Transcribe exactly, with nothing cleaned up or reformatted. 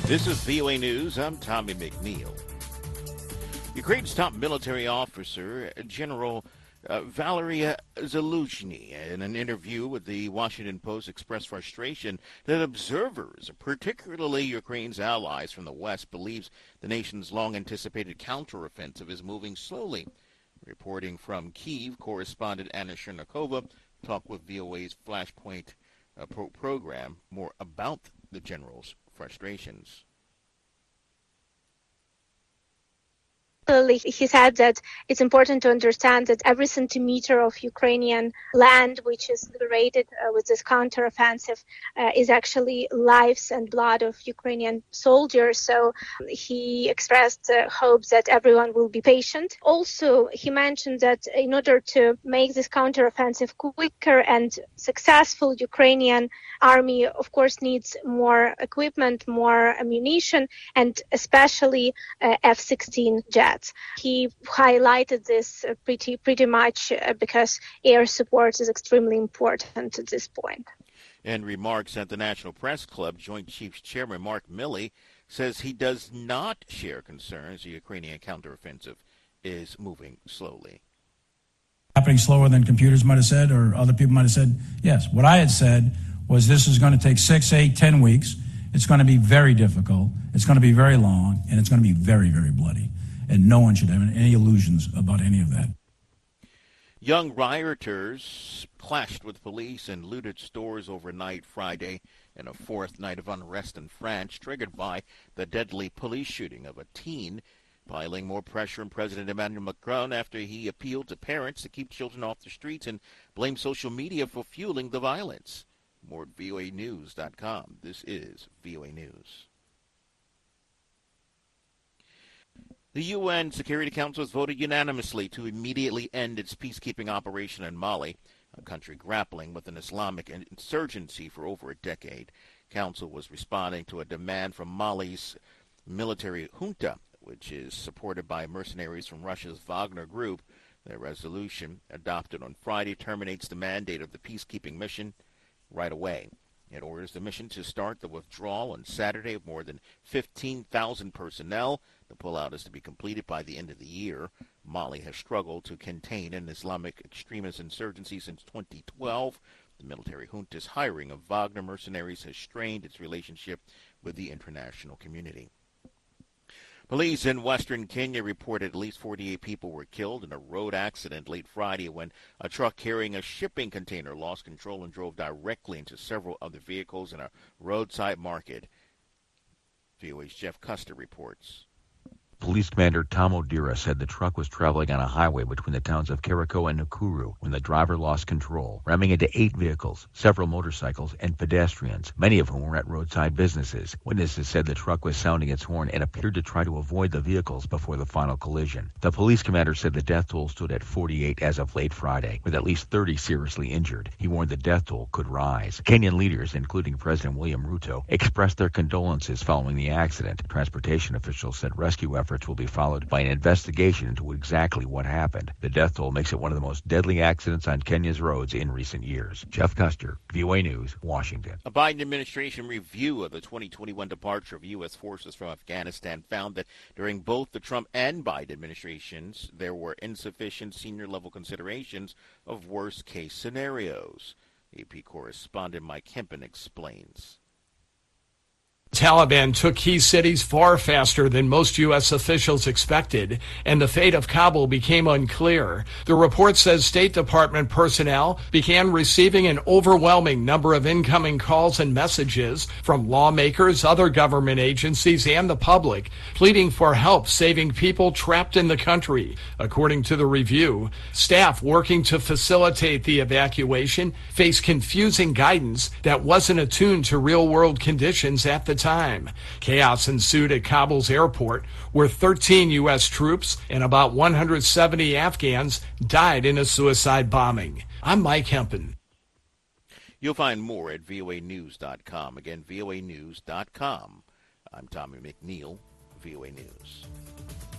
This is V O A News. I'm Tommy McNeil. Ukraine's top military officer, General uh, Valery Zaluzhny, in an interview with the Washington Post, expressed frustration that observers, particularly Ukraine's allies from the West, believes the nation's long-anticipated counteroffensive is moving slowly. Reporting from Kyiv, correspondent Anna Chernikova talked with V O A's Flashpoint uh, pro- program more about the general's frustrations. He said that it's important to understand that every centimeter of Ukrainian land which is liberated uh, with this counteroffensive uh, is actually lives and blood of Ukrainian soldiers. So he expressed uh, hope that everyone will be patient. Also, he mentioned that in order to make this counteroffensive quicker and successful, Ukrainian army, of course, needs more equipment, more ammunition, and especially uh, F sixteen jets. He highlighted this uh, pretty pretty much uh, because air support is extremely important at this point. In remarks at the National Press Club, Joint Chiefs Chairman Mark Milley says he does not share concerns the Ukrainian counteroffensive is moving slowly. Happening slower than computers might have said or other people might have said. Yes, what I had said was this is going to take six, eight, ten weeks. It's going to be very difficult. It's going to be very long, and it's going to be very, very bloody. And no one should have any illusions about any of that. Young rioters clashed with police and looted stores overnight Friday in a fourth night of unrest in France, triggered by the deadly police shooting of a teen, piling more pressure on President Emmanuel Macron after he appealed to parents to keep children off the streets and blamed social media for fueling the violence. More at V O A news dot com. This is V O A News. The U N Security Council has voted unanimously to immediately end its peacekeeping operation in Mali, a country grappling with an Islamic insurgency for over a decade. Council was responding to a demand from Mali's military junta, which is supported by mercenaries from Russia's Wagner Group. Their resolution, adopted on Friday, terminates the mandate of the peacekeeping mission right away. It orders the mission to start the withdrawal on Saturday of more than fifteen thousand personnel. The pullout is to be completed by the end of the year. Mali has struggled to contain an Islamic extremist insurgency since twenty twelve. The military junta's hiring of Wagner mercenaries has strained its relationship with the international community. Police in western Kenya reported at least forty-eight people were killed in a road accident late Friday when a truck carrying a shipping container lost control and drove directly into several other vehicles in a roadside market. V O A's Jeff Custer reports. Police Commander Tom Odira said the truck was traveling on a highway between the towns of Kiriko and Nakuru when the driver lost control, ramming into eight vehicles, several motorcycles, and pedestrians, many of whom were at roadside businesses. Witnesses said the truck was sounding its horn and appeared to try to avoid the vehicles before the final collision. The police commander said the death toll stood at forty-eight as of late Friday, with at least thirty seriously injured. He warned the death toll could rise. Kenyan leaders, including President William Ruto, expressed their condolences following the accident. Transportation officials said rescue efforts will be followed by an investigation into exactly what happened. The death toll makes it one of the most deadly accidents on Kenya's roads in recent years. Jeff Custer, V O A News, Washington. A Biden administration review of the twenty twenty-one departure of U S forces from Afghanistan found that during both the Trump and Biden administrations, there were insufficient senior-level considerations of worst-case scenarios. A P correspondent Mike Hempen explains. Taliban took key cities far faster than most U S officials expected, and the fate of Kabul became unclear. The report says State Department personnel began receiving an overwhelming number of incoming calls and messages from lawmakers, other government agencies, and the public, pleading for help saving people trapped in the country. According to the review, staff working to facilitate the evacuation faced confusing guidance that wasn't attuned to real-world conditions at the time. Chaos ensued at Kabul's airport, where thirteen U S troops and about one hundred seventy Afghans died in a suicide bombing. I'm Mike Hempen. You'll find more at V O A news dot com. Again, V O A news dot com. I'm Tommy McNeil, V O A News.